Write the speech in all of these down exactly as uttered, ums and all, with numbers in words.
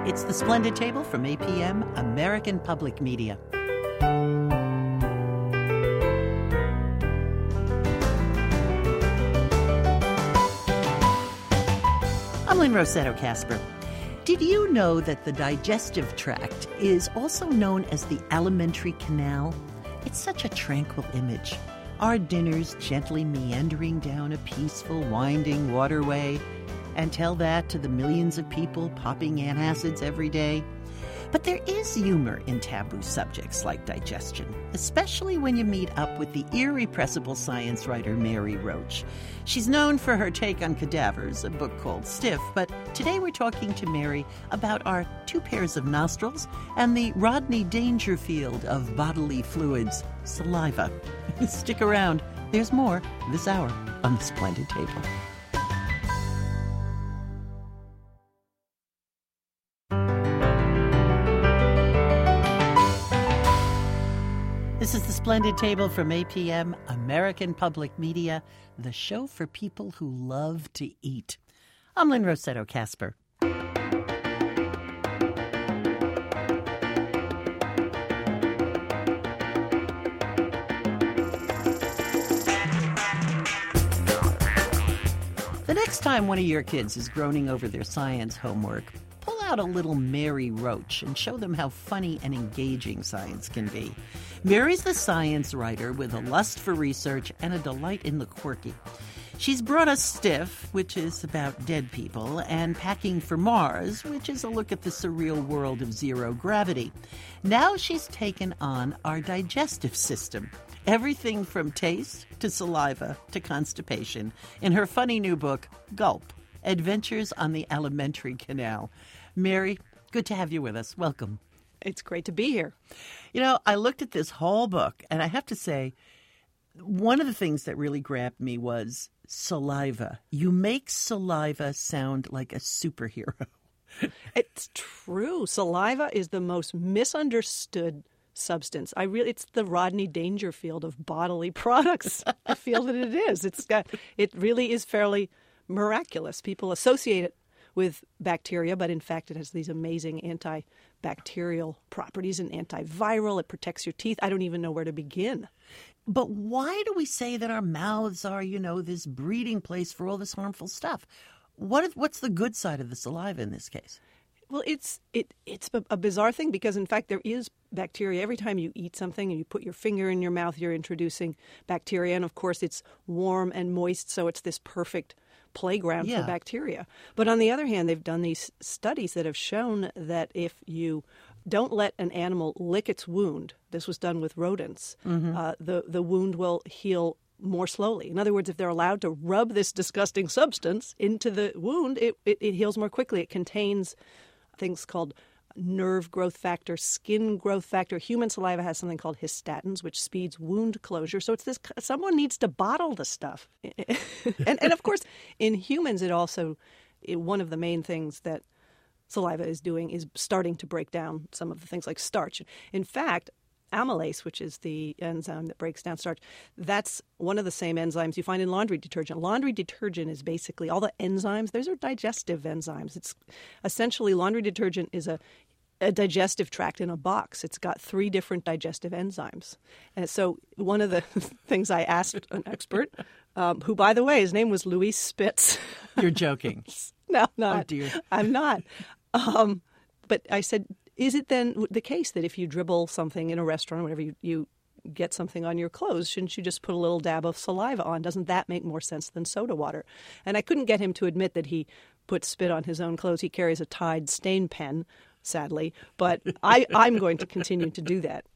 It's The Splendid Table from A P M, American Public Media. I'm Lynn Rossetto Kasper. Did you know that the digestive tract is also known as the alimentary canal? It's such a tranquil image. Our dinners gently meandering down a peaceful, winding waterway, and tell that to the millions of people popping antacids every day. But there is humor in taboo subjects like digestion, especially when you meet up with the irrepressible science writer Mary Roach. She's known for her take on cadavers, a book called Stiff, but today we're talking to Mary about our two pairs of nostrils and the Rodney Dangerfield of bodily fluids, saliva. Stick around. There's more this hour on The Splendid Table. This is The Splendid Table from A P M, American Public Media, the show for people who love to eat. I'm Lynn Rossetto Kasper. The next time one of your kids is groaning over their science homework, pull out a little Mary Roach and show them how funny and engaging science can be. Mary's the science writer with a lust for research and a delight in the quirky. She's brought us Stiff, which is about dead people, and Packing for Mars, which is a look at the surreal world of zero gravity. Now she's taken on our digestive system. Everything from taste to saliva to constipation in her funny new book, Gulp, Adventures on the Alimentary Canal. Mary, good to have you with us. Welcome. It's great to be here. You know, I looked at this whole book, and I have to say, one of the things that really grabbed me was saliva. You make saliva sound like a superhero. It's true. Saliva is the most misunderstood substance. I really, it's the Rodney Dangerfield of bodily products. I feel that it is. It's got, it really is fairly miraculous. People associate it with bacteria, but in fact it has these amazing antibacterial properties and antiviral. It protects your teeth. I don't even know where to begin. But why do we say that our mouths are, you know, this breeding place for all this harmful stuff? What what's the good side of the saliva in this case? Well, it's it it's a bizarre thing because, in fact, there is bacteria. Every time you eat something and you put your finger in your mouth, you're introducing bacteria. And, of course, it's warm and moist, so it's this perfect playground yeah. for bacteria. But on the other hand, they've done these studies that have shown that if you don't let an animal lick its wound, this was done with rodents, mm-hmm. uh, the, the wound will heal more slowly. In other words, if they're allowed to rub this disgusting substance into the wound, it, it, it heals more quickly. It contains things called nerve growth factor, skin growth factor. Human saliva has something called histatins, which speeds wound closure. So it's this, someone needs to bottle the stuff. and, and of course, in humans, it also, it, one of the main things that saliva is doing is starting to break down some of the things like starch. In fact, amylase, which is the enzyme that breaks down starch, that's one of the same enzymes you find in laundry detergent. Laundry detergent is basically all the enzymes. Those are digestive enzymes. It's essentially laundry detergent is a, a digestive tract in a box. It's got three different digestive enzymes. And so one of the things I asked an expert, um, who, by the way, his name was Louis Spitz. You're joking. No, not. Oh, dear. I'm not. Um, but I said, is it then the case that if you dribble something in a restaurant or whatever, you, you get something on your clothes, shouldn't you just put a little dab of saliva on? Doesn't that make more sense than soda water? And I couldn't get him to admit that he put spit on his own clothes. He carries a Tide stain pen, sadly, but I, I'm going to continue to do that.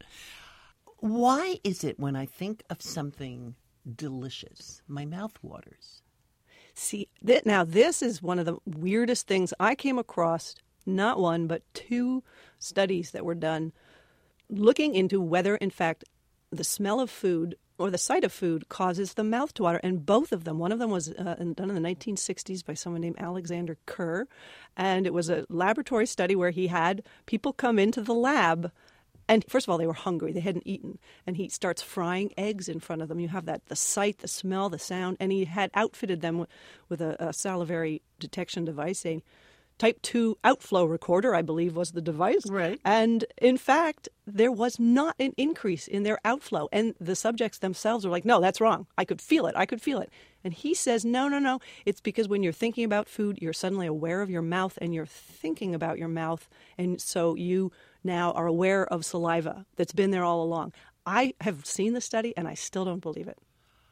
Why is it when I think of something delicious, my mouth waters? See, th- now this is one of the weirdest things I came across. Not one, but two studies that were done looking into whether, in fact, the smell of food or the sight of food causes the mouth to water. And both of them, one of them was uh, done in the nineteen sixties by someone named Alexander Kerr. And it was a laboratory study where he had people come into the lab. And first of all, they were hungry. They hadn't eaten. And he starts frying eggs in front of them. You have that, the sight, the smell, the sound. And he had outfitted them with, with a, a salivary detection device saying, type two outflow recorder, I believe was the device. Right. And in fact, there was not an increase in their outflow. And the subjects themselves were like, no, that's wrong. I could feel it. I could feel it. And he says, no, no, no. It's because when you're thinking about food, you're suddenly aware of your mouth and you're thinking about your mouth. And so you now are aware of saliva that's been there all along. I have seen the study and I still don't believe it.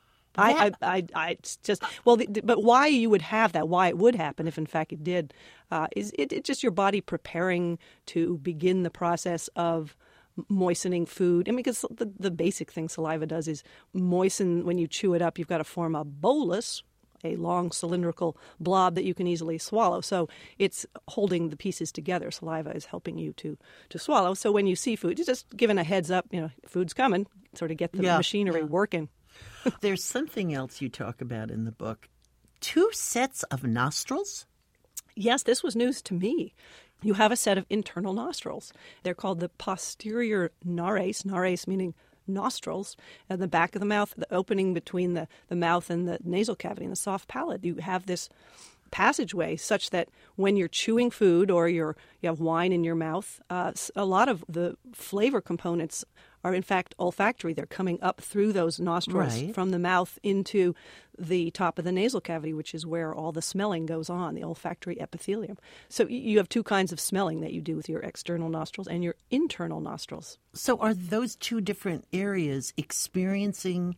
I, I, I, I it's just, well, the, but why you would have that, why it would happen if in fact it did, uh, is it, it just your body preparing to begin the process of moistening food. I mean, because the, the basic thing saliva does is moisten. When you chew it up, you've got to form a bolus, a long cylindrical blob that you can easily swallow. So it's holding the pieces together. Saliva is helping you to, to swallow. So when you see food, you're just giving a heads up, you know, food's coming, sort of get the yeah, machinery yeah. working. There's something else you talk about in the book. Two sets of nostrils? Yes, this was news to me. You have a set of internal nostrils. They're called the posterior nares, nares meaning nostrils, and the back of the mouth, the opening between the, the mouth and the nasal cavity and the soft palate. You have this passageway such that when you're chewing food or you're, you have wine in your mouth, uh, a lot of the flavor components are in fact olfactory. They're coming up through those nostrils right. from the mouth into the top of the nasal cavity, which is where all the smelling goes on, the olfactory epithelium. So you have two kinds of smelling that you do with your external nostrils and your internal nostrils. So are those two different areas experiencing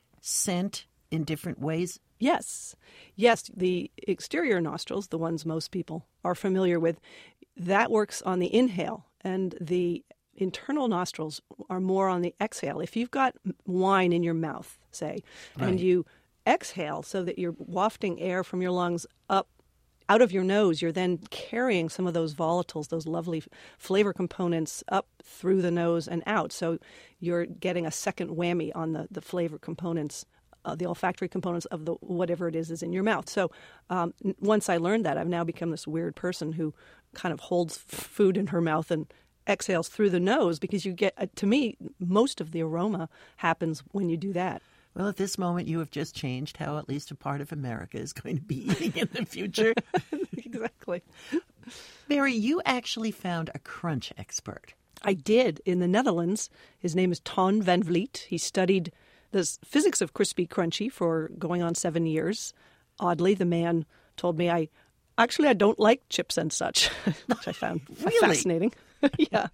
scent in different ways? Yes. Yes, the exterior nostrils, the ones most people are familiar with, that works on the inhale, and the internal nostrils are more on the exhale. If you've got wine in your mouth, say, right. and you exhale so that you're wafting air from your lungs up out of your nose, you're then carrying some of those volatiles, those lovely flavor components up through the nose and out. So you're getting a second whammy on the, the flavor components, uh, the olfactory components of the whatever it is is in your mouth. So um, once I learned that, I've now become this weird person who kind of holds f- food in her mouth and exhales through the nose, because you get, uh, to me, most of the aroma happens when you do that. Well, at this moment, you have just changed how at least a part of America is going to be eating in the future. Exactly. Mary, you actually found a crunch expert. I did, in the Netherlands. His name is Ton van Vliet. He studied the physics of crispy crunchy for going on seven years. Oddly, the man told me, I actually, I don't like chips and such, which I found really? fascinating. Yeah.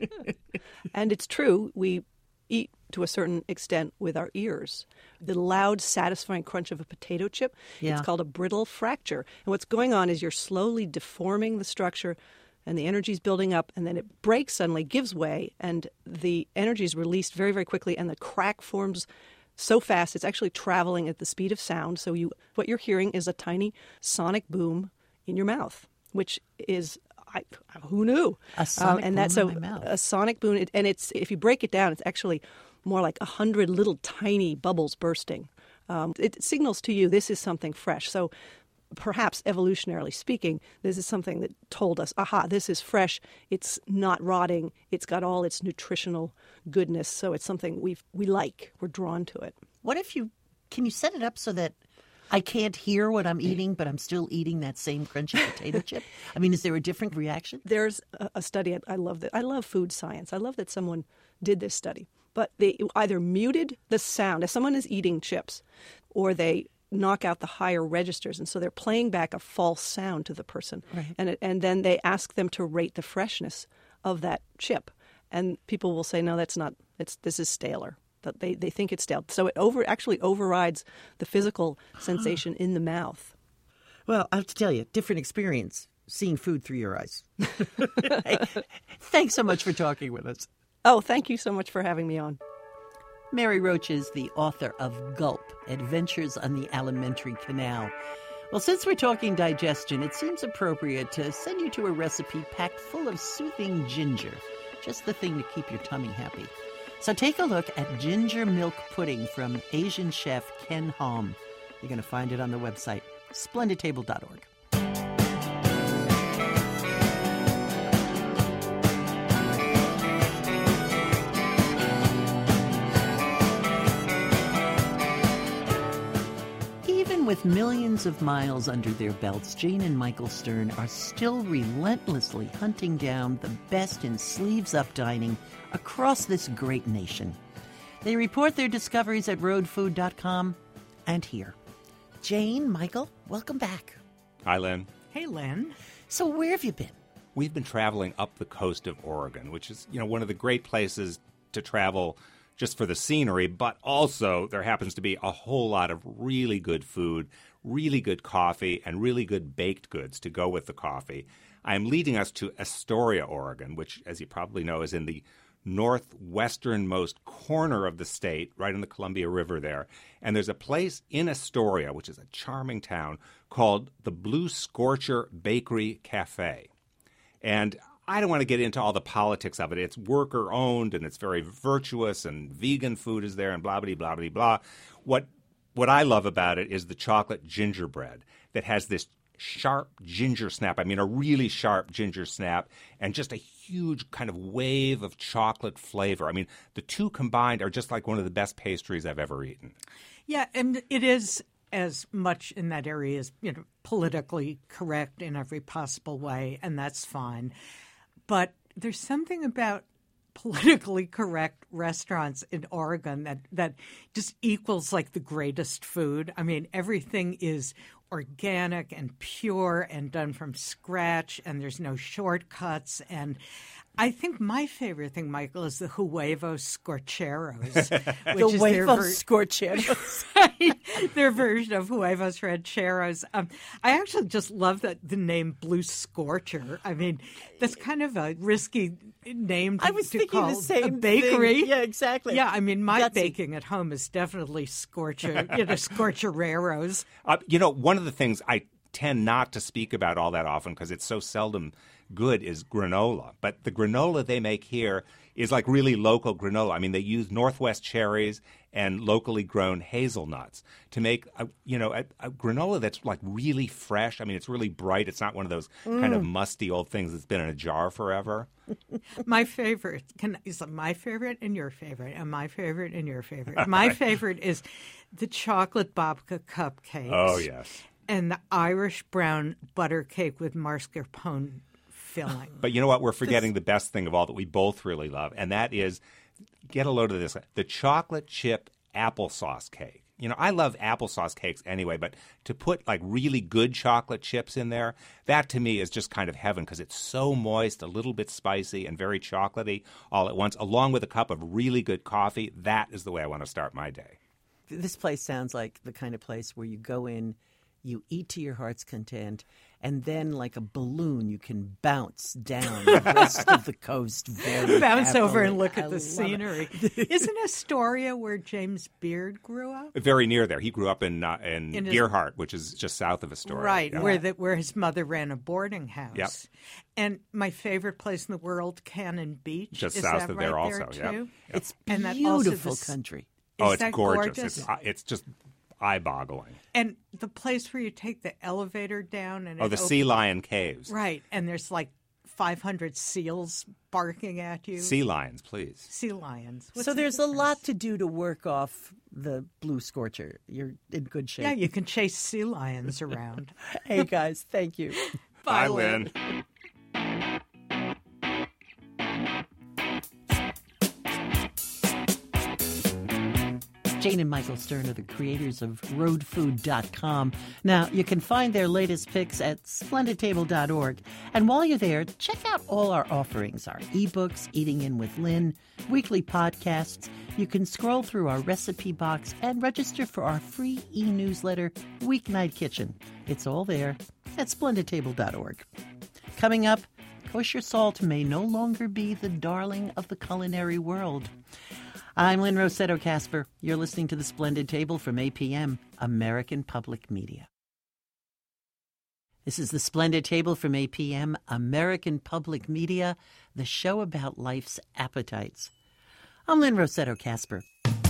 And it's true. We eat to a certain extent with our ears. The loud, satisfying crunch of a potato chip, yeah. it's called a brittle fracture. And what's going on is you're slowly deforming the structure, and the energy is building up, and then it breaks suddenly, gives way, and the energy is released very, very quickly, and the crack forms so fast it's actually traveling at the speed of sound. So you, what you're hearing is a tiny sonic boom in your mouth, which is... I, who knew? A sonic um, and boom that's in a, my mouth. a sonic boom, and it's if you break it down, it's actually more like a hundred little tiny bubbles bursting. Um, it signals to you this is something fresh. So perhaps evolutionarily speaking, this is something that told us, aha, this is fresh. It's not rotting. It's got all its nutritional goodness. So it's something we we like. We're drawn to it. What if you can you set it up so that I can't hear what I'm eating, but I'm still eating that same crunchy potato chip? I mean, is there a different reaction? There's a, a study. I love that. I love food science. I love that someone did this study. But they either muted the sound as someone is eating chips, or they knock out the higher registers, and so they're playing back a false sound to the person. Right. And it, and then they ask them to rate the freshness of that chip. And people will say, no, that's not. It's this is staler. That they, they think it's stale. So it over actually overrides the physical sensation in the mouth. Well, I have to tell you, different experience seeing food through your eyes. Hey, thanks so much for talking with us. Oh, thank you so much for having me on. Mary Roach is the author of Gulp, Adventures on the Alimentary Canal. Well, since we're talking digestion, it seems appropriate to send you to a recipe packed full of soothing ginger. Just the thing to keep your tummy happy. So take a look at ginger milk pudding from Asian chef Ken Hom. You're going to find it on the website, splendid table dot org. Even with With millions of miles under their belts, Jane and Michael Stern are still relentlessly hunting down the best in sleeves-up dining across this great nation. They report their discoveries at road food dot com and here. Jane, Michael, welcome back. Hi, Lynn. Hey, Lynn. So where have you been? We've been traveling up the coast of Oregon, which is, you know, one of the great places to travel just for the scenery, but also there happens to be a whole lot of really good food, really good coffee, and really good baked goods to go with the coffee. I'm leading us to Astoria, Oregon, which, as you probably know, is in the northwesternmost corner of the state, right on the Columbia River there. And there's a place in Astoria, which is a charming town, called the Blue Scorcher Bakery Cafe. And I don't want to get into all the politics of it. It's worker-owned, and it's very virtuous, and vegan food is there, and blah, blah, blah, blah, blah. What, what I love about it is the chocolate gingerbread that has this sharp ginger snap. I mean, a really sharp ginger snap, and just a huge kind of wave of chocolate flavor. I mean, the two combined are just like one of the best pastries I've ever eaten. Yeah, and it is as much in that area as, you know, politically correct in every possible way, and that's fine. But there's something about politically correct restaurants in Oregon that, that just equals like the greatest food. I mean, everything is organic and pure and done from scratch, and there's no shortcuts. And I think my favorite thing, Michael, is the Huevos Scorcheros. Which the is their Huevos ver- Scorcheros. their version of Huevos Rancheros. Um, I actually just love that the name Blue Scorcher. I mean, that's kind of a risky name to, I was to thinking call the same a bakery. thing. Yeah, exactly. Yeah, I mean, my Gutsy. baking at home is definitely Scorcher, you know, Scorchereros. Uh, you know, one of the things I tend not to speak about all that often because it's so seldom good is granola. But the granola they make here is like really local granola. I mean, they use Northwest cherries and locally grown hazelnuts to make, a, you know, a, a granola that's like really fresh. I mean, it's really bright. It's not one of those mm. kind of musty old things that's been in a jar forever. My favorite can, is my favorite and your favorite, and my favorite and your favorite. My favorite is the chocolate babka cupcakes. Oh, yes. And the Irish brown butter cake with mascarpone filling. But you know what? We're forgetting the best thing of all that we both really love, and that is, get a load of this, the chocolate chip applesauce cake. You know, I love applesauce cakes anyway, but to put like really good chocolate chips in there, that to me is just kind of heaven because it's so moist, a little bit spicy, and very chocolatey all at once, along with a cup of really good coffee. That is the way I want to start my day. This place sounds like the kind of place where you go in, you eat to your heart's content, and then like a balloon, you can bounce down the rest of the coast very Bounce happily. over and look at I the love scenery. it. Isn't Astoria where James Beard grew up? Very near there. He grew up in uh, in, In his- Gearhart, which is just south of Astoria. Right, Yeah. where the, where his mother ran a boarding house. Yep. And my favorite place in the world, Cannon Beach. Just is south that of right there also, too? yep. Yep. It's And that also beautiful this- country. Oh, Is it's that gorgeous. gorgeous? It's, uh, it's just eye-boggling. And the place where you take the elevator down and Oh, it the opens- Sea Lion Caves. Right, and there's like five hundred seals barking at you. Sea lions, please. Sea lions. What's So the there's a difference? lot to do to work off the Blue Scorcher. You're in good shape. Yeah, you can chase sea lions around. Hey, guys, thank you. Bye, Lynn. Jane and Michael Stern are the creators of road food dot com. Now, you can find their latest picks at splendid table dot org. And while you're there, check out all our offerings, our ebooks, Eating In with Lynn, weekly podcasts. You can scroll through our recipe box and register for our free e-newsletter, Weeknight Kitchen. It's all there at splendid table dot org. Coming up, kosher salt may no longer be the darling of the culinary world. I'm Lynn Rossetto Kasper. You're listening to The Splendid Table from A P M, American Public Media. This is The Splendid Table from A P M, American Public Media, the show about life's appetites. I'm Lynn Rossetto Kasper.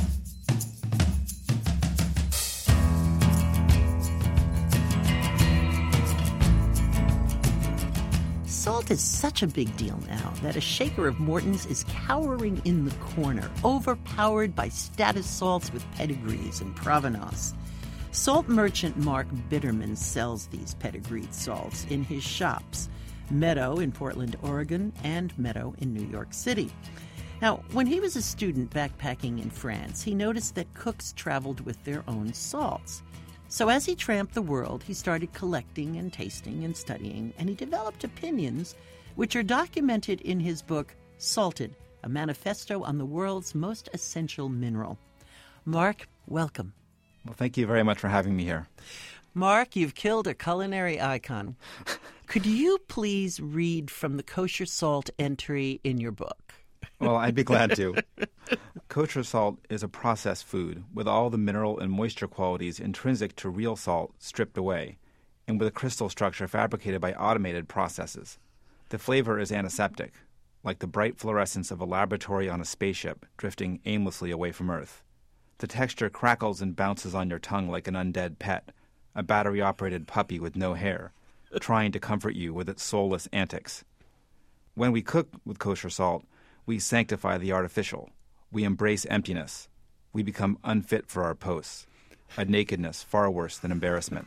Salt is such a big deal now that a shaker of Morton's is cowering in the corner, overpowered by status salts with pedigrees and provenance. Salt merchant Mark Bitterman sells these pedigreed salts in his shops, Meadow in Portland, Oregon, and Meadow in New York City. Now, when he was a student backpacking in France, he noticed that cooks traveled with their own salts. So as he tramped the world, he started collecting and tasting and studying, and he developed opinions which are documented in his book, Salted, a manifesto on the world's most essential mineral. Mark, welcome. Well, thank you very much for having me here. Mark, you've killed a culinary icon. Could you please read from the kosher salt entry in your book? Well, I'd be glad to. Kosher salt is a processed food with all the mineral and moisture qualities intrinsic to real salt stripped away, and with a crystal structure fabricated by automated processes. The flavor is antiseptic, like the bright fluorescence of a laboratory on a spaceship drifting aimlessly away from Earth. The texture crackles and bounces on your tongue like an undead pet, a battery-operated puppy with no hair, trying to comfort you with its soulless antics. When we cook with kosher salt, we sanctify the artificial. We embrace emptiness. We become unfit for our posts, a nakedness far worse than embarrassment.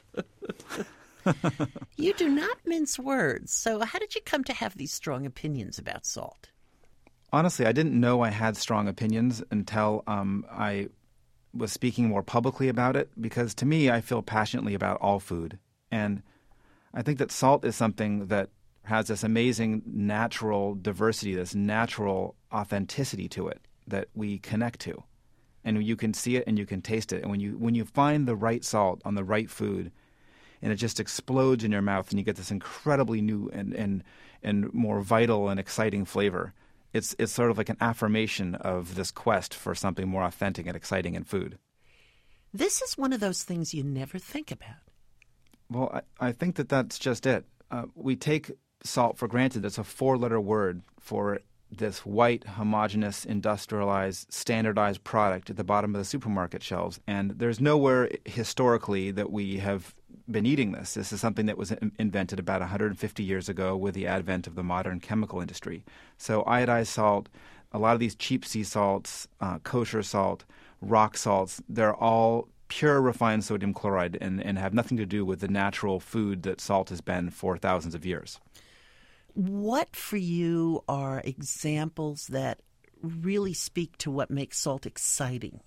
You do not mince words, so how did you come to have these strong opinions about salt? Honestly, I didn't know I had strong opinions until um, I was speaking more publicly about it, because to me, I feel passionately about all food. And I think that salt is something that has this amazing natural diversity, this natural authenticity to it that we connect to. And you can see it and you can taste it. And when you when you find the right salt on the right food, and it just explodes in your mouth and you get this incredibly new and and, and more vital and exciting flavor, it's it's sort of like an affirmation of this quest for something more authentic and exciting in food. This is one of those things you never think about. Well, I, I think that that's just it. Uh, we take salt for granted. It's a four-letter word for this white, homogeneous, industrialized, standardized product at the bottom of the supermarket shelves. And there's nowhere historically that we have been eating this. This is something that was invented about one hundred fifty years ago with the advent of the modern chemical industry. So iodized salt, a lot of these cheap sea salts, uh, kosher salt, rock salts, they're all pure refined sodium chloride and, and have nothing to do with the natural food that salt has been for thousands of years. What for you are examples that really speak to what makes salt exciting?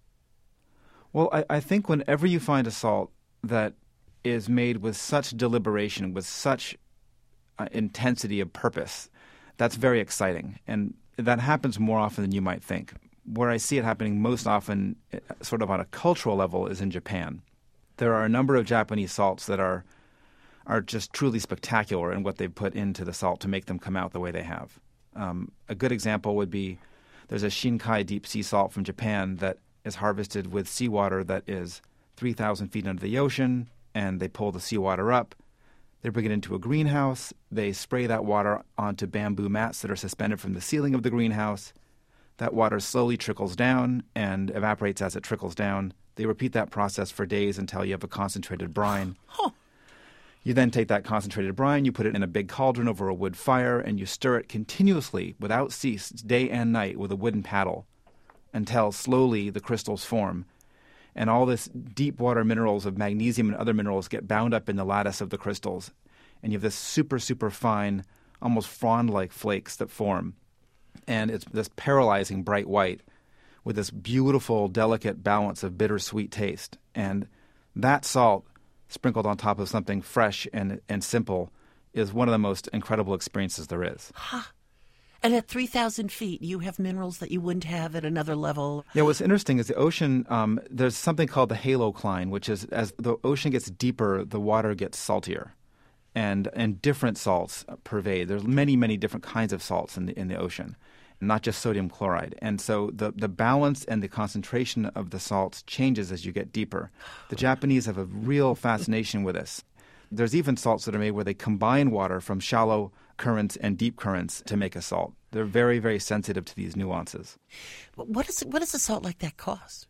Well, I, I think whenever you find a salt that is made with such deliberation, with such uh, intensity of purpose, that's very exciting. And that happens more often than you might think. Where I see it happening most often, sort of on a cultural level, is in Japan. There are a number of Japanese salts that are are just truly spectacular in what they've put into the salt to make them come out the way they have. Um, a good example would be there's a Shinkai deep sea salt from Japan that is harvested with seawater that is three thousand feet under the ocean, and they pull the seawater up. They bring it into a greenhouse. They spray that water onto bamboo mats that are suspended from the ceiling of the greenhouse. That water slowly trickles down and evaporates as it trickles down. They repeat that process for days until you have a concentrated brine. Huh. You then take that concentrated brine, you put it in a big cauldron over a wood fire, and you stir it continuously, without cease, day and night, with a wooden paddle, until slowly the crystals form. And all this deep water minerals of magnesium and other minerals get bound up in the lattice of the crystals. And you have this super, super fine, almost frond-like flakes that form. And it's this paralyzing bright white with this beautiful, delicate balance of bittersweet taste. And that salt, sprinkled on top of something fresh and, and simple, is one of the most incredible experiences there is. Huh. And at three thousand feet, you have minerals that you wouldn't have at another level. Yeah, what's interesting is the ocean, um, there's something called the halocline, which is as the ocean gets deeper, the water gets saltier. And and different salts pervade. There's many, many different kinds of salts in the, in the ocean, not just sodium chloride. And so the, the balance and the concentration of the salts changes as you get deeper. The Japanese have a real fascination with this. There's even salts that are made where they combine water from shallow currents and deep currents to make a salt. They're very, very sensitive to these nuances. What is what does a salt like that cost?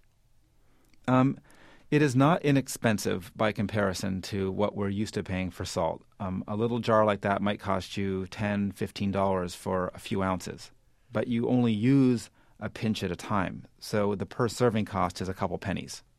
Um, it is not inexpensive by comparison to what we're used to paying for salt. Um, a little jar like that might cost you ten dollars, fifteen dollars for a few ounces, but you only use a pinch at a time. So the per serving cost is a couple pennies.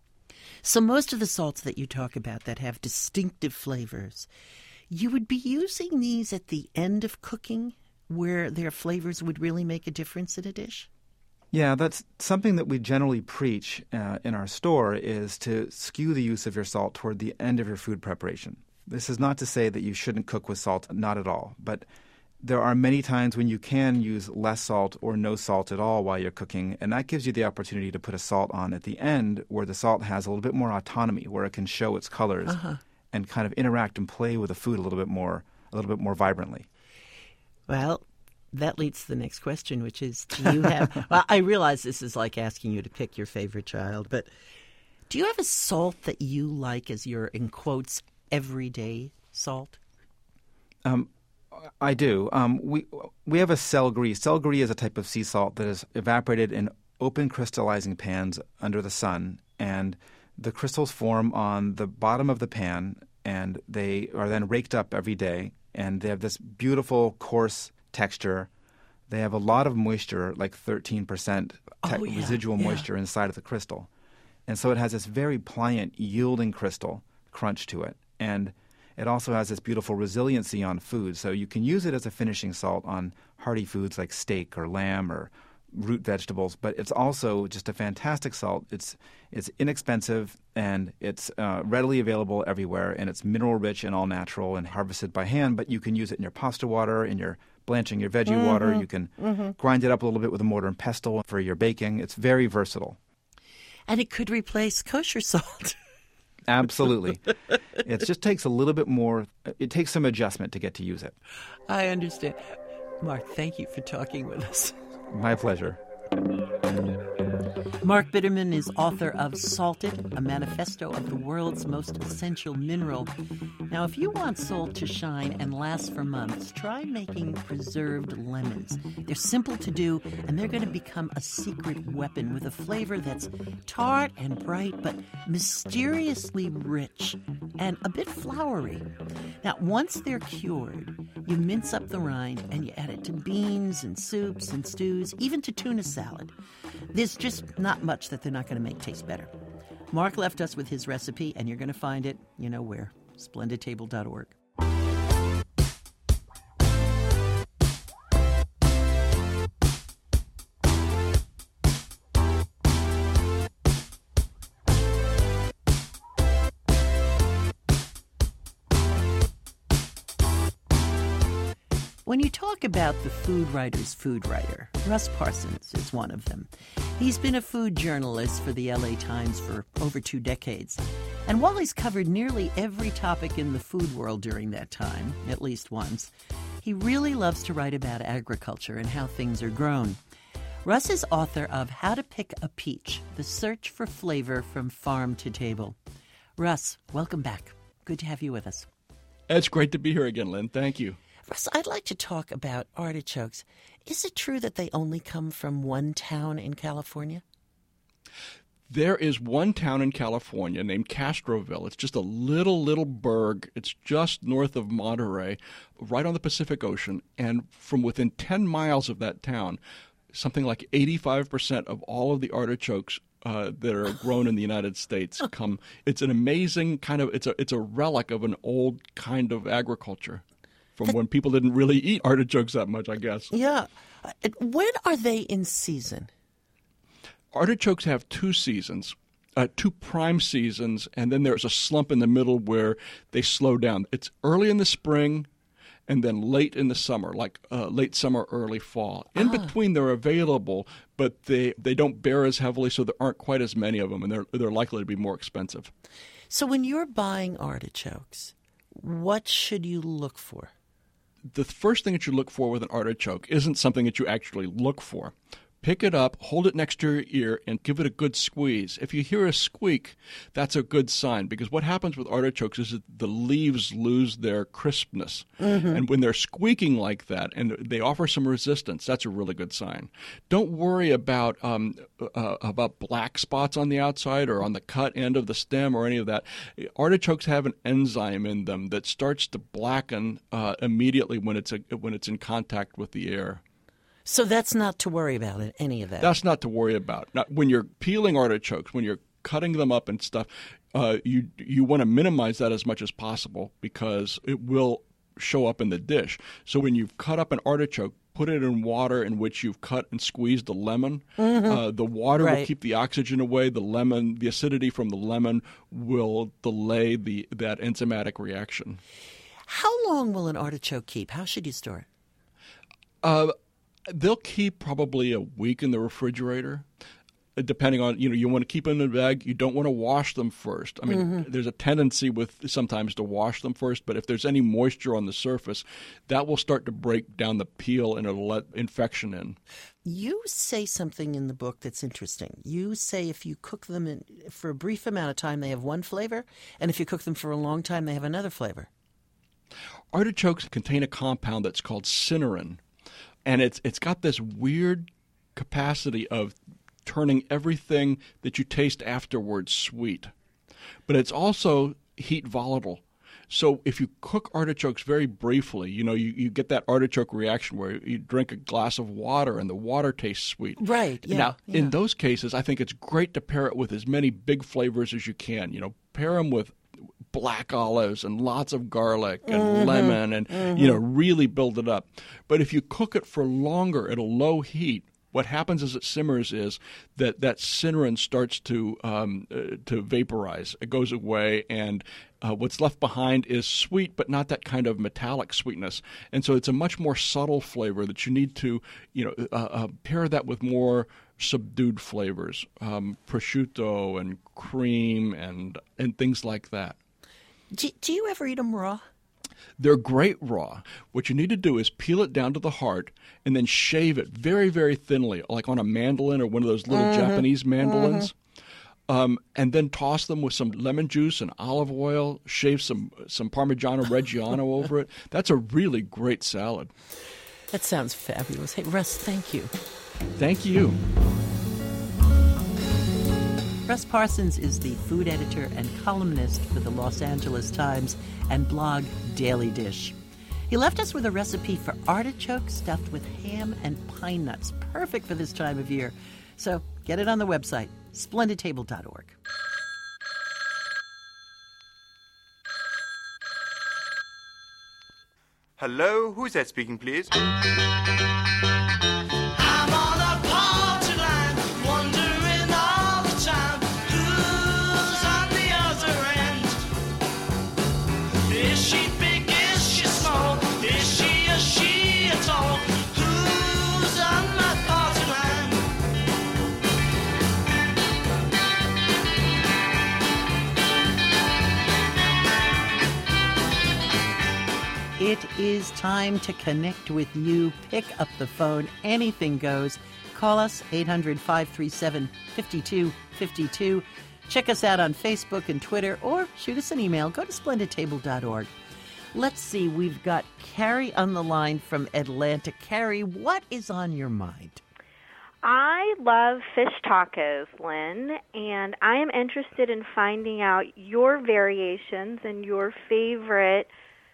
So most of the salts that you talk about that have distinctive flavors, you would be using these at the end of cooking where their flavors would really make a difference in a dish? Yeah, that's something that we generally preach uh, in our store, is to skew the use of your salt toward the end of your food preparation. This is not to say that you shouldn't cook with salt, not at all. But there are many times when you can use less salt or no salt at all while you're cooking, and that gives you the opportunity to put a salt on at the end where the salt has a little bit more autonomy, where it can show its colors uh-huh. and kind of interact and play with the food a little bit more, a little bit more vibrantly. Well, that leads to the next question, which is, do you have – well, I realize this is like asking you to pick your favorite child, but do you have a salt that you like as your, in quotes, everyday salt? Um, I do. Um, we we have a cell gris. Cell gris is a type of sea salt that is evaporated in open crystallizing pans under the sun, and the crystals form on the bottom of the pan, and they are then raked up every day, and they have this beautiful, coarse texture. They have a lot of moisture, like thirteen percent te- oh, yeah, residual yeah. moisture inside of the crystal. And so it has this very pliant, yielding crystal crunch to it. And it also has this beautiful resiliency on food. So you can use it as a finishing salt on hearty foods like steak or lamb or root vegetables. But it's also just a fantastic salt. It's it's inexpensive, and it's uh, readily available everywhere. And it's mineral-rich and all-natural and harvested by hand. But you can use it in your pasta water, in your blanching your veggie mm-hmm. water. You can mm-hmm. grind it up a little bit with a mortar and pestle for your baking. It's very versatile. And it could replace kosher salt. Absolutely. It just takes a little bit more, it takes some adjustment to get to use it. I understand. Mark, thank you for talking with us. My pleasure. Mark Bitterman is author of Salted, a manifesto of the world's most essential mineral. Now, if you want salt to shine and last for months, try making preserved lemons. They're simple to do, and they're going to become a secret weapon with a flavor that's tart and bright, but mysteriously rich and a bit floury. Now, once they're cured, you mince up the rind and you add it to beans and soups and stews, even to tuna salad. There's just not much that they're not going to make taste better. Mark left us with his recipe, and you're going to find it, you know where, splendid table dot org. When you talk about the food writer's food writer, Russ Parsons is one of them. He's been a food journalist for the L A Times for over two decades. And while he's covered nearly every topic in the food world during that time, at least once, he really loves to write about agriculture and how things are grown. Russ is author of How to Pick a Peach, The Search for Flavor from Farm to Table. Russ, welcome back. Good to have you with us. It's great to be here again, Lynn. Thank you. Russ, I'd like to talk about artichokes. Is it true that they only come from one town in California? There is one town in California named Castroville. It's just a little, little burg. It's just north of Monterey, right on the Pacific Ocean. And from within ten miles of that town, something like eighty-five percent of all of the artichokes uh, that are grown in the United States come. It's an amazing kind of, it's a, it's a relic of an old kind of agriculture. From when people didn't really eat artichokes that much, I guess. Yeah. When are they in season? Artichokes have two seasons, uh, two prime seasons, and then there's a slump in the middle where they slow down. It's early in the spring and then late in the summer, like uh, late summer, early fall. In ah. between, they're available, but they, they don't bear as heavily, so there aren't quite as many of them, and they're, they're likely to be more expensive. So when you're buying artichokes, what should you look for? The first thing that you look for with an artichoke isn't something that you actually look for. Pick it up, hold it next to your ear, and give it a good squeeze. If you hear a squeak, that's a good sign, because what happens with artichokes is that the leaves lose their crispness. Mm-hmm. And when they're squeaking like that and they offer some resistance, that's a really good sign. Don't worry about um, uh, about black spots on the outside or on the cut end of the stem or any of that. Artichokes have an enzyme in them that starts to blacken uh, immediately when it's a, when it's in contact with the air. So that's not to worry about it, any of that? That's not to worry about. Not when you're peeling artichokes, when you're cutting them up and stuff, uh, you you want to minimize that as much as possible because it will show up in the dish. So when you've cut up an artichoke, put it in water in which you've cut and squeezed a lemon. Mm-hmm. Uh, the water right. will keep the oxygen away. The lemon, the acidity from the lemon will delay the that enzymatic reaction. How long will an artichoke keep? How should you store it? Uh, they'll keep probably a week in the refrigerator. Depending on, you know, you want to keep them in a bag. You don't want to wash them first. I mean, mm-hmm. there's a tendency with sometimes to wash them first, but if there's any moisture on the surface, that will start to break down the peel and it'll let infection in. You say something in the book that's interesting. You say if you cook them in, for a brief amount of time, they have one flavor, and if you cook them for a long time, they have another flavor. Artichokes contain a compound that's called cynarin, and it's it's got this weird capacity of turning everything that you taste afterwards sweet. But it's also heat volatile. So if you cook artichokes very briefly, you know, you, you get that artichoke reaction where you drink a glass of water and the water tastes sweet. Right. Yeah, now, yeah. in those cases, I think it's great to pair it with as many big flavors as you can. You know, pair them with black olives and lots of garlic and mm-hmm. lemon and, mm-hmm. you know, really build it up. But if you cook it for longer at a low heat, what happens as it simmers is that that cynarin starts to um, uh, to vaporize. It goes away, and uh, what's left behind is sweet, but not that kind of metallic sweetness. And so it's a much more subtle flavor that you need to, you know, uh, uh, pair that with more subdued flavors, um, prosciutto and cream and and things like that. Do, do you ever eat them raw? They're great raw. What you need to do is peel it down to the heart and then shave it very, very thinly, like on a mandolin or one of those little mm-hmm. Japanese mandolins. Mm-hmm. Um, and then toss them with some lemon juice and olive oil, shave some, some Parmigiano Reggiano over it. That's a really great salad. That sounds fabulous. Hey, Russ, thank you. Thank you. Russ Parsons is the food editor and columnist for the Los Angeles Times and blog Daily Dish. He left us with a recipe for artichoke stuffed with ham and pine nuts, perfect for this time of year. So get it on the website, splendid table dot org. Hello, who's that speaking, please? It is time to connect with you. Pick up the phone. Anything goes. Call us, eight hundred, five three seven, five two five two. Check us out on Facebook and Twitter, or shoot us an email. Go to splendid table dot org. Let's see. We've got Carrie on the line from Atlanta. Carrie, what is on your mind? I love fish tacos, Lynn, and I am interested in finding out your variations and your favorite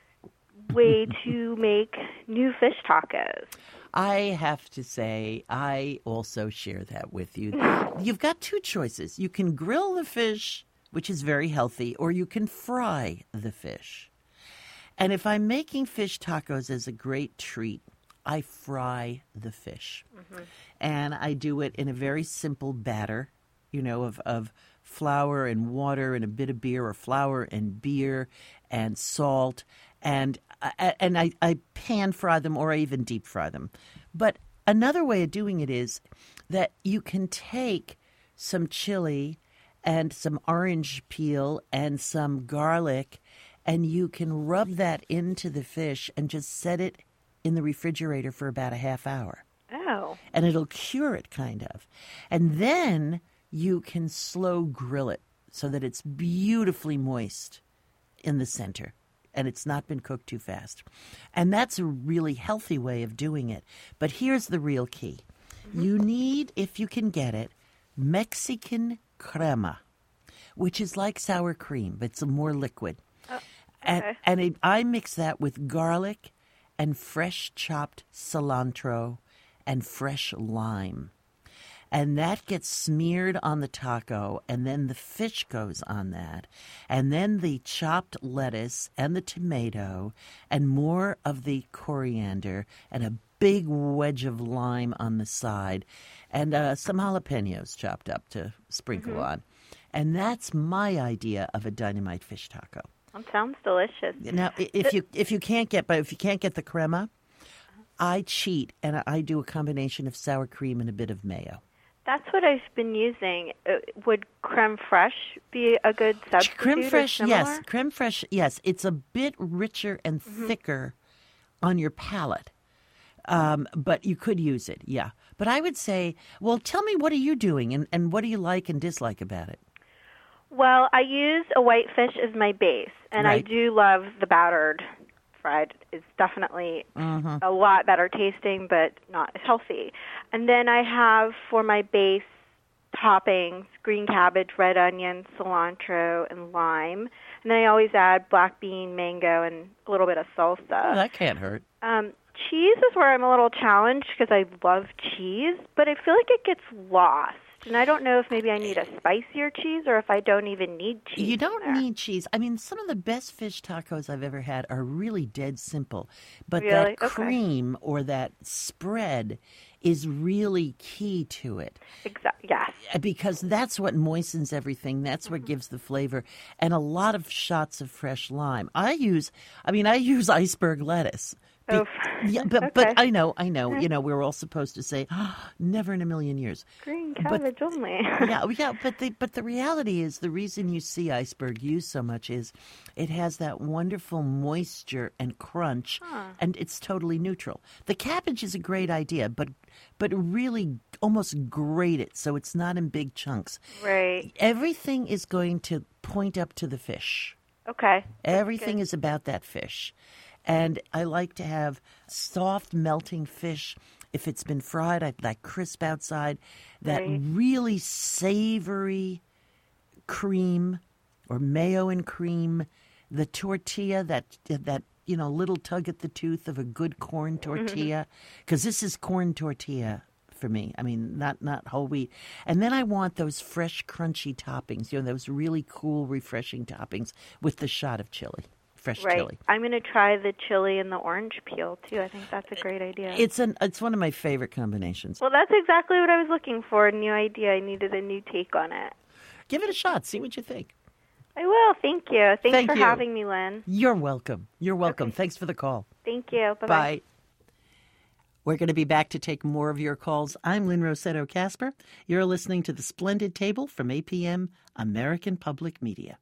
way to make new fish tacos. I have to say, I also share that with you. You've got two choices. You can grill the fish, which is very healthy, or you can fry the fish. And if I'm making fish tacos as a great treat, I fry the fish. Mm-hmm. And I do it in a very simple batter, you know, of, of flour and water and a bit of beer, or flour and beer and salt. And and I, I pan fry them, or I even deep fry them. But another way of doing it is that you can take some chili and some orange peel and some garlic, and you can rub that into the fish and just set it in the refrigerator for about a half hour. Oh. And it'll cure it, kind of. And then you can slow grill it so that it's beautifully moist in the center, and it's not been cooked too fast. And that's a really healthy way of doing it. But here's the real key. Mm-hmm. You need, if you can get it, Mexican crema, which is like sour cream, but it's a more liquid. Oh, okay. And, and it, I mix that with garlic and fresh chopped cilantro and fresh lime. and that gets smeared on the taco, and then the fish goes on that, and then the chopped lettuce and the tomato and more of the coriander and a big wedge of lime on the side and uh, some jalapenos chopped up to sprinkle Mm-hmm. on. And that's my idea of a dynamite fish taco. That sounds delicious. Now, i- if you if you can't get but if you can't get the crema, I cheat and I do a combination of sour cream and a bit of mayo. That's what I've been using. Uh, would creme fraiche be a good substitute? Creme or fraiche, yes. similar? Creme fraiche, yes. It's a bit richer and Mm-hmm. thicker on your palate. Um, but you could use it, yeah. But I would say, well, tell me, what are you doing and, and what do you like and dislike about it? Well, I use a white fish as my base, and I Right. do love the battered fried. It's definitely Mm-hmm. a lot better tasting, but not as healthy. And then I have for my base toppings green cabbage, red onion, cilantro, and lime. And then I always add black bean, mango, and a little bit of salsa. Oh, that can't hurt. Um, cheese is where I'm a little challenged because I love cheese, but I feel like it gets lost. And I don't know if maybe I need a spicier cheese or if I don't even need cheese. You in don't there. need cheese. I mean, some of the best fish tacos I've ever had are really dead simple. But Really? that Okay. cream or that spread is really key to it. Exa- yes. Because that's what moistens everything. That's Mm-hmm. what gives the flavor. And a lot of shots of fresh lime. I use, I mean, I use iceberg lettuce. Be- Oh, yeah, but okay. but I know, I know. You know, we're all supposed to say, oh, never in a million years. Green But- cabbage only. yeah, yeah, but the but the reality is the reason you see iceberg used so much is it has that wonderful moisture and crunch, and it's totally neutral. The cabbage is a great idea, but but really almost grate it so it's not in big chunks. Right. Everything is going to point up to the fish. Okay. Everything is about that fish. And I like to have soft melting fish. If it's been fried, I, that crisp outside, that Right. really savory cream or mayo and cream, the tortilla, that that you know little tug at the tooth of a good corn tortilla, because this is corn tortilla for me. I mean, not not whole wheat. And then I want those fresh, crunchy toppings. You know, those really cool, refreshing toppings with the shot of chili. Fresh Right. chili. I'm going to try the chili and the orange peel, too. I think that's a great idea. It's an it's one of my favorite combinations. Well, that's exactly what I was looking for, a new idea. I needed a new take on it. Give it a shot. See what you think. I will. Thank you. Thanks Thank for you. having me, Lynn. You're welcome. You're welcome. Okay. Thanks for the call. Thank you. Bye-bye. Bye. We're going to be back to take more of your calls. I'm Lynn Rossetto Kasper. You're listening to The Splendid Table from A P M, American Public Media.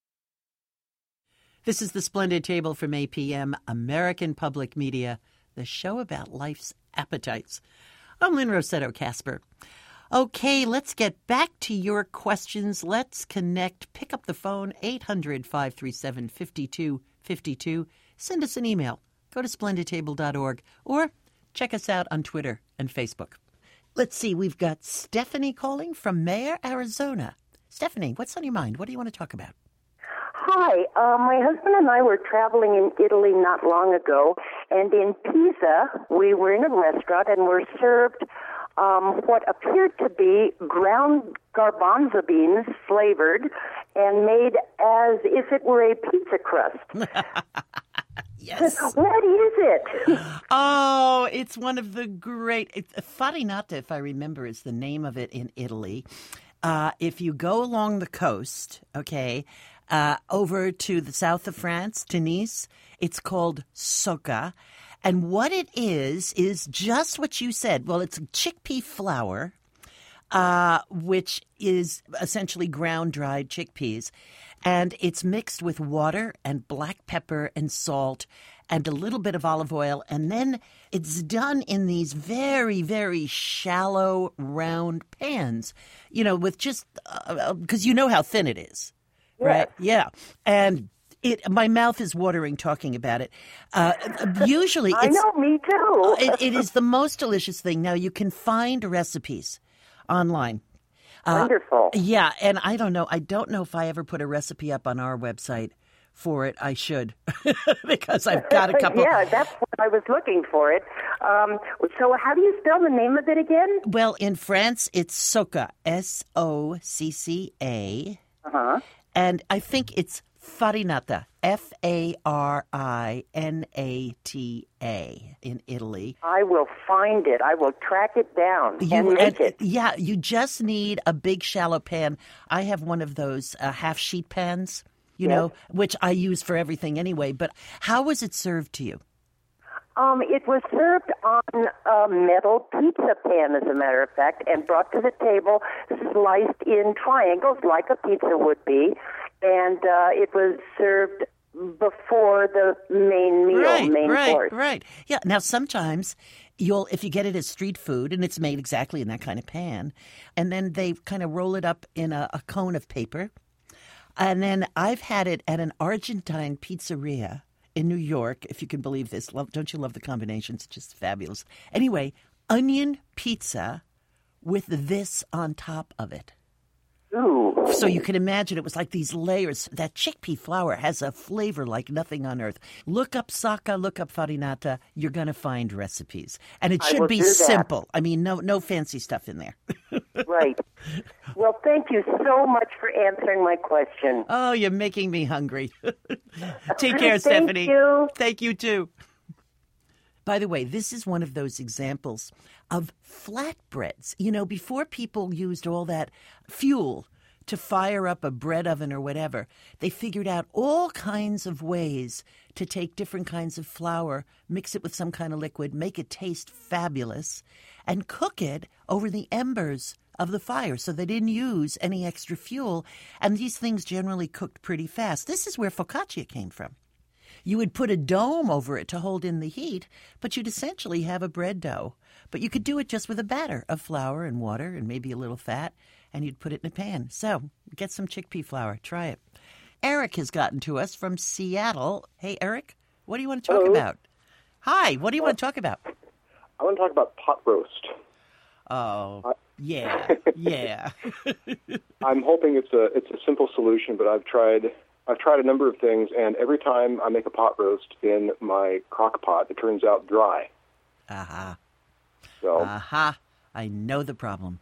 This is The Splendid Table from A P M, American Public Media, the show about life's appetites. I'm Lynn Rossetto Kasper. Okay, let's get back to your questions. Let's connect. Pick up the phone, eight hundred, five three seven, five two five two. Send us an email. Go to splendid table dot org or check us out on Twitter and Facebook. Let's see, we've got Stephanie calling from Mayer, Arizona. Stephanie, what's on your mind? What do you want to talk about? Hi, uh, my husband and I were traveling in Italy not long ago, and in Pisa, we were in a restaurant and were served um, what appeared to be ground garbanzo beans flavored and made as if it were a pizza crust. Yes. What is it? Oh, it's one of the great... It, farinata, if I remember, is the name of it in Italy. Uh, if you go along the coast, okay, uh, over to the south of France, to Nice, it's called soca. And what it is, is just what you said. Well, it's chickpea flour, uh, which is essentially ground dried chickpeas. And it's mixed with water and black pepper and salt and a little bit of olive oil. And then it's done in these very, very shallow, round pans, you know, with just uh, because you know how thin it is, right? Yeah. And it, my mouth is watering talking about it. Uh, usually, I it's, know, me too. it, it is the most delicious thing. Now, you can find recipes online. Wonderful. Uh, yeah, and I don't know. I don't know if I ever put a recipe up on our website for it, I should, because I've got a couple. Yeah, that's what I was looking for it. Um, so how do you spell the name of it again? Well, in France, it's Socca, S O C C A. Uh-huh. And I think it's farinata, F A R I N A T A in Italy. I will find it. I will track it down You, and make and, it. Yeah, you just need a big shallow pan. I have one of those uh, half-sheet pans, you Yes. know, which I use for everything anyway. But how was it served to you? Um, it was served on a metal pizza pan, as a matter of fact, and brought to the table sliced in triangles like a pizza would be. And uh, it was served before the main meal, right, main right, course. right. Yeah. Now, sometimes you'll, if you get it as street food, and it's made exactly in that kind of pan, and then they kind of roll it up in a, a cone of paper. And then I've had it at an Argentine pizzeria in New York, if you can believe this. Love, don't you love the combinations? Just fabulous. Anyway, onion pizza with this on top of it. Ooh. So you can imagine it was like these layers. That chickpea flour has a flavor like nothing on earth. Look up Socca, look up farinata. You're going to find recipes. And it I should will be do that. simple. I mean, no no fancy stuff in there. Right. Well, thank you so much for answering my question. Oh, you're making me hungry. Take care, Thank Stephanie. you. Thank you, too. By the way, this is one of those examples of flatbreads. You know, before people used all that fuel to fire up a bread oven or whatever, they figured out all kinds of ways to take different kinds of flour, mix it with some kind of liquid, make it taste fabulous, and cook it over the embers of the fire. So they didn't use any extra fuel, and these things generally cooked pretty fast. This is where focaccia came from. You would put a dome over it to hold in the heat, but you'd essentially have a bread dough. But you could do it just with a batter of flour and water and maybe a little fat, and you'd put it in a pan. So get some chickpea flour. Try it. Eric has gotten to us from Seattle. Hey, Eric, what do you want to talk Hello. about? Hi, what do you want to talk about? I want to talk about pot roast. Oh, I- yeah, yeah. I'm hoping it's a it's a simple solution, but I've tried I've tried a number of things, and every time I make a pot roast in my crock pot, it turns out dry. Aha. So Aha. I know the problem.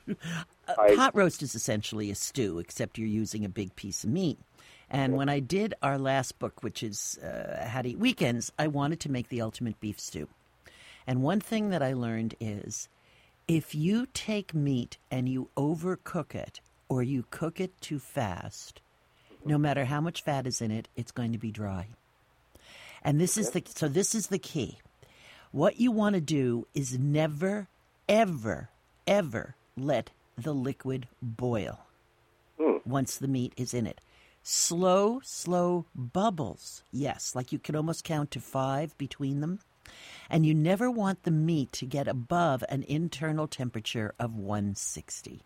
I- Pot roast is essentially a stew, except you're using a big piece of meat. And when I did our last book, which is uh, How to Eat Weekends, I wanted to make the ultimate beef stew. And one thing that I learned is if you take meat and you overcook it or you cook it too fast, no matter how much fat is in it, it's going to be dry. And this is the so this is the key. What you want to do is never, ever, ever let the liquid boil Hmm. once the meat is in it. Slow, slow bubbles, yes, like you can almost count to five between them. And you never want the meat to get above an internal temperature of one sixty.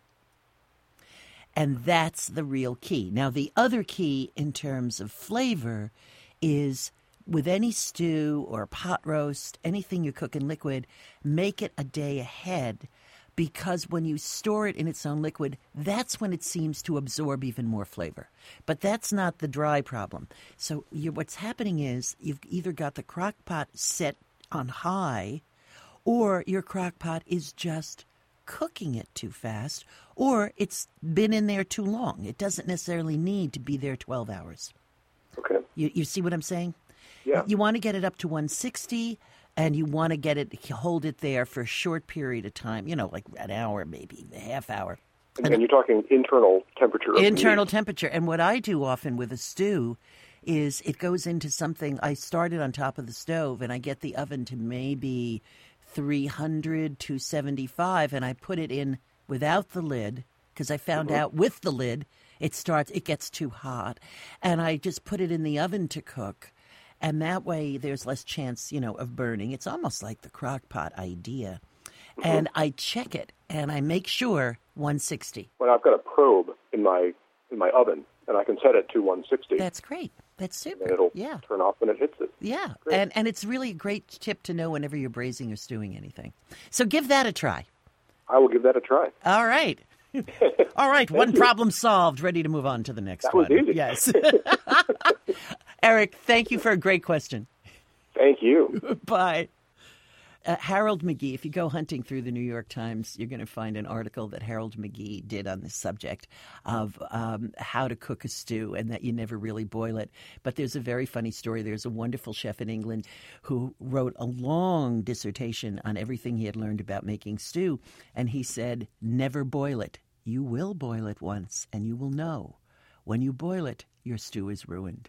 And that's the real key. Now, the other key in terms of flavor is with any stew or pot roast, anything you cook in liquid, make it a day ahead, because when you store it in its own liquid, that's when it seems to absorb even more flavor. But that's not the dry problem. So you what's happening is you've either got the crock pot set on high, or your crock pot is just cooking it too fast, or it's been in there too long. It doesn't necessarily need to be there twelve hours. okay, You, you see what I'm saying? yeah, You want to get it up to one sixty, and you want to get it, hold it there for a short period of time, you know, like an hour, maybe a half hour. and, and you're talking internal temperature. Of the Internal meat. temperature. And what I do often with a stew is it goes into something, I start it on top of the stove, and I get the oven to maybe three hundred, two seventy-five, and I put it in without the lid, because I found Mm-hmm. out with the lid, it starts, it gets too hot. And I just put it in the oven to cook. And that way there's less chance, you know, of burning. It's almost like the crock pot idea. Mm-hmm. And I check it, and I make sure one sixty. When I've got a probe in my in my oven, and I can set it to one sixty, That's great. That's super. and it'll yeah. turn off when it hits it. Yeah. Great. And and it's really a great tip to know whenever you're braising or stewing anything. So give that a try. I will give that a try. All right. All right. One problem solved. Ready to move on to the next That one. was easy. Yes. Eric, thank you for a great question. Thank you. Bye. Uh, Harold McGee, if you go hunting through the New York Times, you're going to find an article that Harold McGee did on this subject of um, how to cook a stew and that you never really boil it. But there's a very funny story. There's a wonderful chef in England who wrote a long dissertation on everything he had learned about making stew. And he said, never boil it. You will boil it once and you will know. When you boil it, your stew is ruined.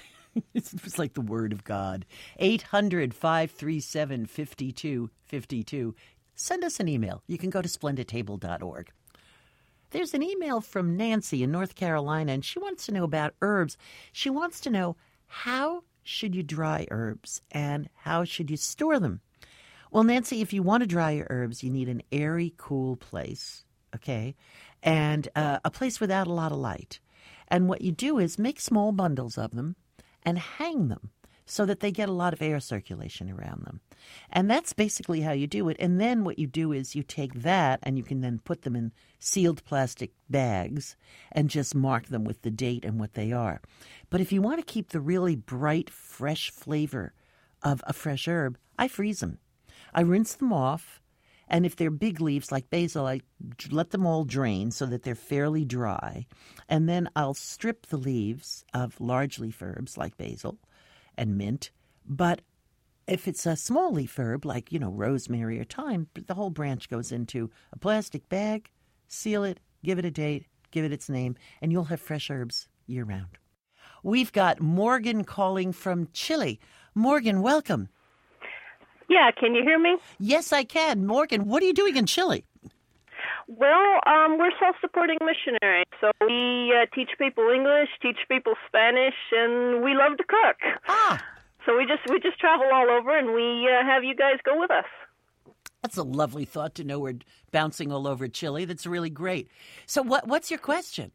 It's like the word of God. eight hundred, five three seven, five two five two. Send us an email. You can go to splendid table dot org. There's an email from Nancy in North Carolina, and she wants to know about herbs. She wants to know, how should you dry herbs and how should you store them? Well, Nancy, if you want to dry your herbs, you need an airy, cool place, okay, and uh, a place without a lot of light. And what you do is make small bundles of them and hang them so that they get a lot of air circulation around them. And that's basically how you do it. And then what you do is you take that and you can then put them in sealed plastic bags and just mark them with the date and what they are. But if you want to keep the really bright, fresh flavor of a fresh herb, I freeze them. I rinse them off. And if they're big leaves like basil, I let them all drain so that they're fairly dry. And then I'll strip the leaves of large leaf herbs like basil and mint. But if it's a small leaf herb like, you know, rosemary or thyme, the whole branch goes into a plastic bag, seal it, give it a date, give it its name, and you'll have fresh herbs year-round. We've got Morgan calling from Chile. Morgan, welcome. Yeah, can you hear me? Yes, I can. Morgan, what are you doing in Chile? Well, um, we're self-supporting missionaries, so we uh, teach people English, teach people Spanish, and we love to cook. Ah. So we just we just travel all over, and we uh, have you guys go with us. That's a lovely thought to know we're bouncing all over Chile. That's really great. So what what's your question?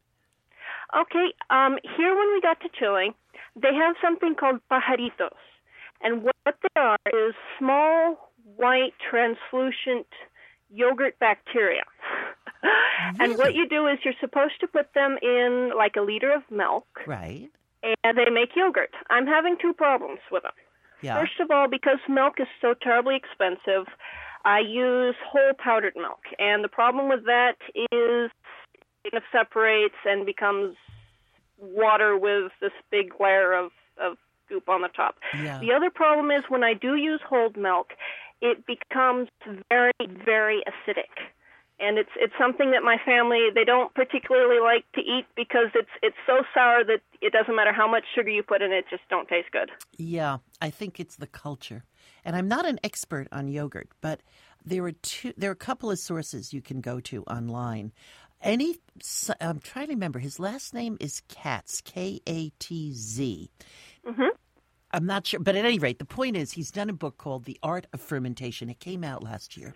Okay, um, here when we got to Chile, they have something called pajaritos. And what they are is small, white, translucent yogurt bacteria. Really? And what you do is you're supposed to put them in like a liter of milk. Right. And they make yogurt. I'm having two problems with them. Yeah. First of all, because milk is so terribly expensive, I use whole powdered milk. And the problem with that is it separates and becomes water with this big layer of, of goop on the top. Yeah. The other problem is when I do use whole milk, it becomes very, very acidic. And it's it's something that my family, they don't particularly like to eat because it's it's so sour that it doesn't matter how much sugar you put in it, it just don't taste good. Yeah, I think it's the culture. And I'm not an expert on yogurt, but there are two there are a couple of sources you can go to online. Any I'm trying to remember, his last name is Katz, K A T Z. Mm-hmm. I'm not sure, but at any rate, the point is he's done a book called The Art of Fermentation. It came out last year.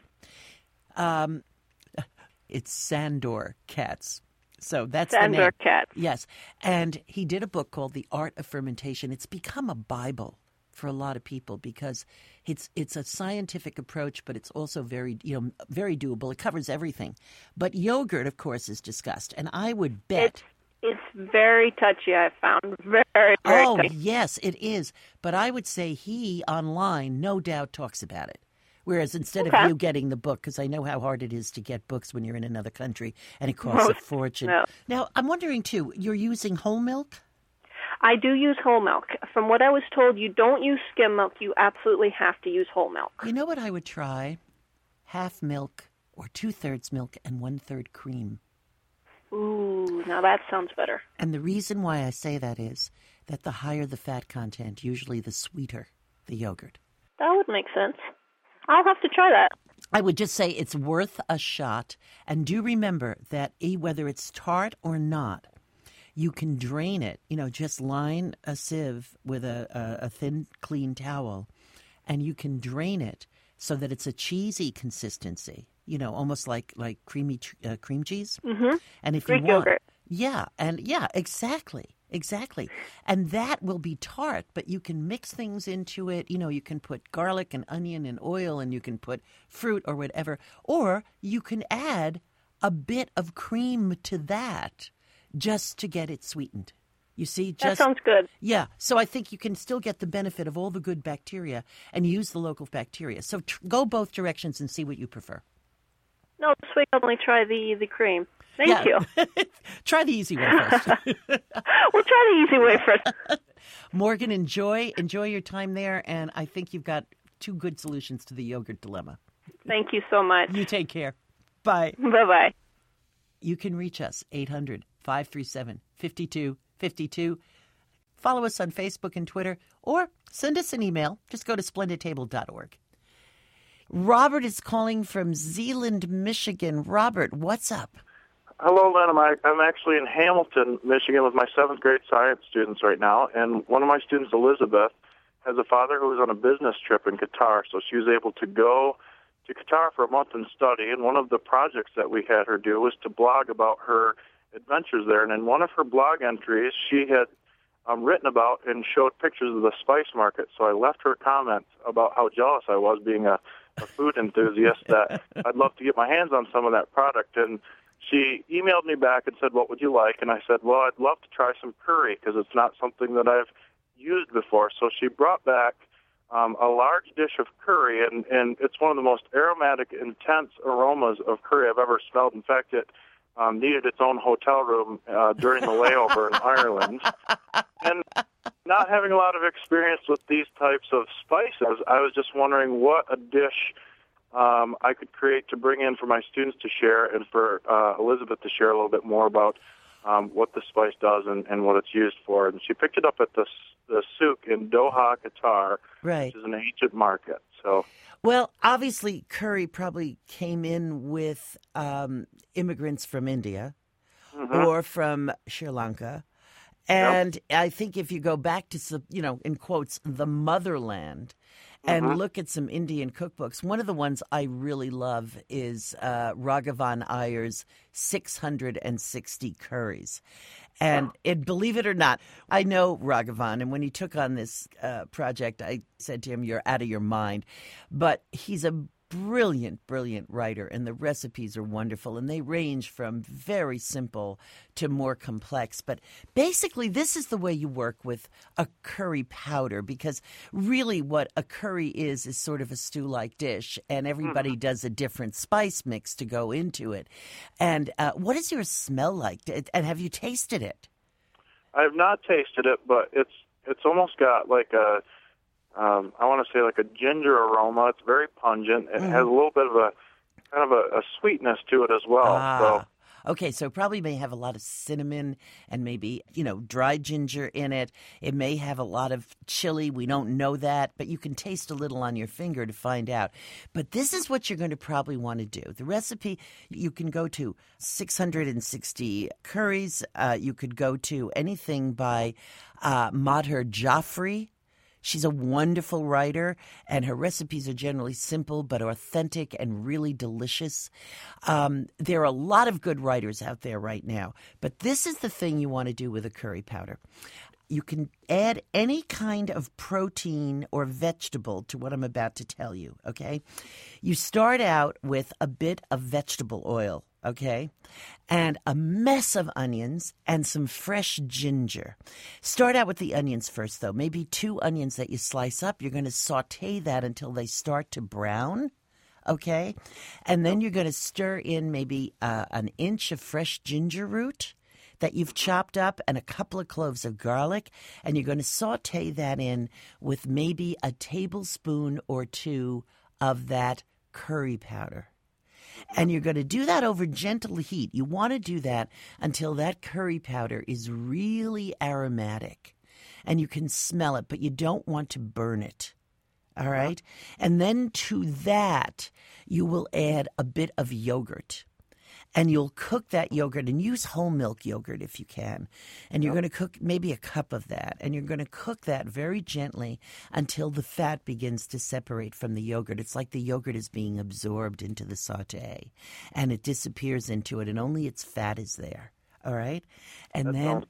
Um, it's Sandor Katz. So that's Sandor the name. Katz. Yes. And he did a book called The Art of Fermentation. It's become a Bible for a lot of people because it's it's a scientific approach, but it's also very, you know, very doable. It covers everything. But yogurt, of course, is discussed. And I would bet... It's- It's very touchy, I found. Very, very oh, touchy. yes, it is. But I would say he, online, no doubt talks about it. Whereas instead okay. of you getting the book, because I know how hard it is to get books when you're in another country, and it costs Most, a fortune. No. Now, I'm wondering, too, you're using whole milk? I do use whole milk. From what I was told, you don't use skim milk. You absolutely have to use whole milk. You know what I would try? Half milk or two-thirds milk and one-third cream. Ooh, now that sounds better. And the reason why I say that is that the higher the fat content, usually the sweeter the yogurt. That would make sense. I'll have to try that. I would just say it's worth a shot. And do remember that whether it's tart or not, you can drain it. You know, just line a sieve with a, a, a thin, clean towel, and you can drain it so that it's a cheesy consistency. You know, almost like like creamy uh, cream cheese. Mm-hmm. And if Greek you want, yogurt. yeah, and yeah, exactly, exactly, and that will be tart. But you can mix things into it. You know, you can put garlic and onion and oil, and you can put fruit or whatever, or you can add a bit of cream to that just to get it sweetened. You see, That just sounds good. Yeah, so I think you can still get the benefit of all the good bacteria and use the local bacteria. So tr- go both directions and see what you prefer. No, this week I'll only try the, the cream. Thank Yeah. you. Try the easy one first. We'll try the easy way first. Morgan, enjoy enjoy your time there, and I think you've got two good solutions to the yogurt dilemma. Thank you so much. You take care. Bye. Bye-bye. You can reach us, eight hundred, five three seven, five two five two. Follow us on Facebook and Twitter, or send us an email. Just go to splendid table dot org. Robert is calling from Zeeland, Michigan. Robert, what's up? Hello, Len. I'm, I'm actually in Hamilton, Michigan with my seventh grade science students right now, and one of my students, Elizabeth, has a father who was on a business trip in Qatar, so she was able to go to Qatar for a month and study, and one of the projects that we had her do was to blog about her adventures there, and in one of her blog entries, she had um, written about and showed pictures of the spice market, so I left her comments about how jealous I was being a, a food enthusiast, that I'd love to get my hands on some of that product, and she emailed me back and said, what would you like? And I said, well, I'd love to try some curry because it's not something that I've used before. So she brought back um, a large dish of curry, and, and it's one of the most aromatic, intense aromas of curry I've ever smelled. In fact, it um, needed its own hotel room uh, during the layover in Ireland. And not having a lot of experience with these types of spices, I was just wondering what a dish Um, I could create to bring in for my students to share, and for uh, Elizabeth to share a little bit more about um, what the spice does and, and what it's used for. And she picked it up at the the souk in Doha, Qatar, Right. which is an ancient market. So, Well, obviously, curry probably came in with um, immigrants from India Mhm. or from Sri Lanka. And I think if you go back to, some- you know, in quotes, the motherland, and Mhm. look at some Indian cookbooks, one of the ones I really love is uh, Raghavan Iyer's six hundred sixty Curries. And it, believe it or not, I know Raghavan, and when he took on this uh, project, I said to him, you're out of your mind. But he's a brilliant, brilliant writer, and the recipes are wonderful, and they range from very simple to more complex. But basically, this is the way you work with a curry powder, because really what a curry is is sort of a stew-like dish, and everybody does a different spice mix to go into it. And uh, what does yours smell like? And have you tasted it? I have not tasted it, but it's it's almost got like a Um, I want to say like a ginger aroma. It's very pungent. It Mhm. has a little bit of a kind of a, a sweetness to it as well. Ah. So Okay, so it probably may have a lot of cinnamon and maybe, you know, dried ginger in it. It may have a lot of chili. We don't know that, but you can taste a little on your finger to find out. But this is what you're going to probably want to do. The recipe, you can go to six hundred sixty curries. Uh, you could go to anything by uh, Madhur Jaffrey. She's a wonderful writer, and her recipes are generally simple but authentic and really delicious. Um, there are a lot of good writers out there right now, but this is the thing you want to do with a curry powder. You can add any kind of protein or vegetable to what I'm about to tell you, okay? You start out with a bit of vegetable oil, okay, and a mess of onions and some fresh ginger. Start out with the onions first, though. Maybe two onions that you slice up. You're going to saute that until they start to brown, okay? And then you're going to stir in maybe uh, an inch of fresh ginger root that you've chopped up and a couple of cloves of garlic, and you're going to saute that in with maybe a tablespoon or two of that curry powder. And you're going to do that over gentle heat. You want to do that until that curry powder is really aromatic and you can smell it, but you don't want to burn it. All right? And then to that, you will add a bit of yogurt. And you'll cook that yogurt, and use whole milk yogurt if you can. And you're going to cook maybe a cup of that. And you're going to cook that very gently until the fat begins to separate from the yogurt. It's like the yogurt is being absorbed into the sauté. And it disappears into it, and only its fat is there. All right? And that then sounds great.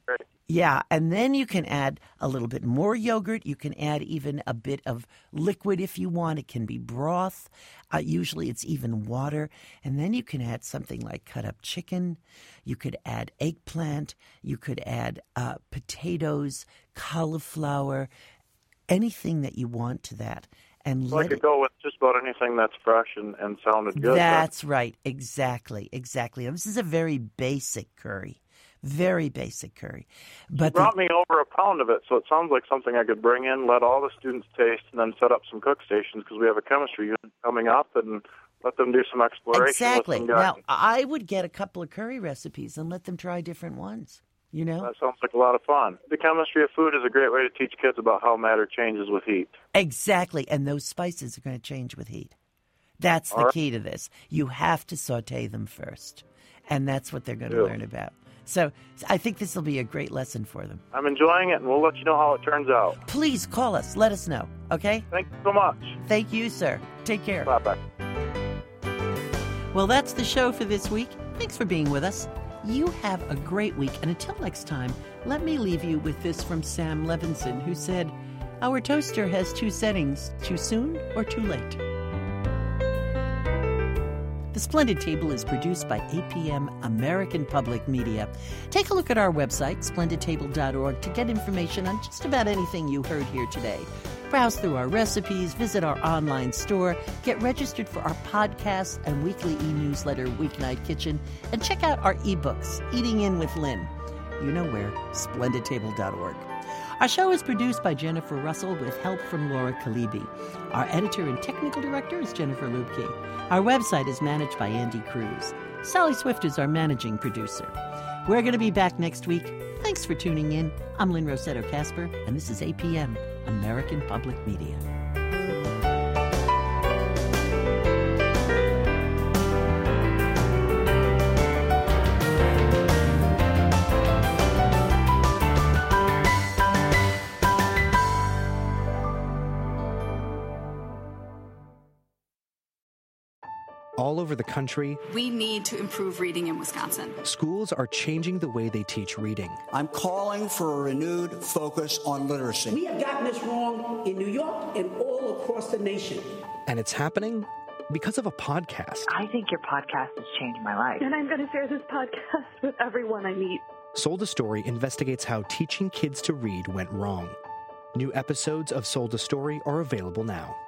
Yeah, and then you can add a little bit more yogurt. You can add even a bit of liquid if you want. It can be broth. Uh, usually it's even water. And then you can add something like cut up chicken. You could add eggplant. You could add uh, potatoes, cauliflower, anything that you want to that. And so I could it, go with just about anything that's fresh and, and sounded good. That's right. right. Exactly. Exactly. This is a very basic curry. Very basic curry. But you brought the, me over a pound of it, so it sounds like something I could bring in, let all the students taste, and then set up some cook stations because we have a chemistry unit coming up and let them do some exploration. Exactly. With some now, I would get a couple of curry recipes and let them try different ones. You know? That sounds like a lot of fun. The chemistry of food is a great way to teach kids about how matter changes with heat. Exactly. And those spices are going to change with heat. That's the right. key to this. You have to saute them first. And that's what they're going to yeah. learn about. So I think this will be a great lesson for them. I'm enjoying it, and we'll let you know how it turns out. Please call us. Let us know, okay? Thank you so much. Thank you, sir. Take care. Bye-bye. Well, that's the show for this week. Thanks for being with us. You have a great week, and until next time, let me leave you with this from Sam Levinson, who said, "Our toaster has two settings, too soon or too late." The Splendid Table is produced by A P M American Public Media. Take a look at our website, splendid table dot org, to get information on just about anything you heard here today. Browse through our recipes, visit our online store, get registered for our podcast and weekly e-newsletter, Weeknight Kitchen, and check out our ebooks, Eating In with Lynn. You know where, splendid table dot org. Our show is produced by Jennifer Russell with help from Laura Kalibi. Our editor and technical director is Jennifer Lubke. Our website is managed by Andy Cruz. Sally Swift is our managing producer. We're going to be back next week. Thanks for tuning in. I'm Lynn Rossetto Kasper, and this is A P M, American Public Media. All over the country, we need to improve reading in Wisconsin. Schools are changing the way they teach reading. I'm calling for a renewed focus on literacy. We have gotten this wrong in New York and all across the nation. And it's happening because of a podcast. I think your podcast has changed my life. And I'm going to share this podcast with everyone I meet. Sold a Story investigates how teaching kids to read went wrong. New episodes of Sold a Story are available now.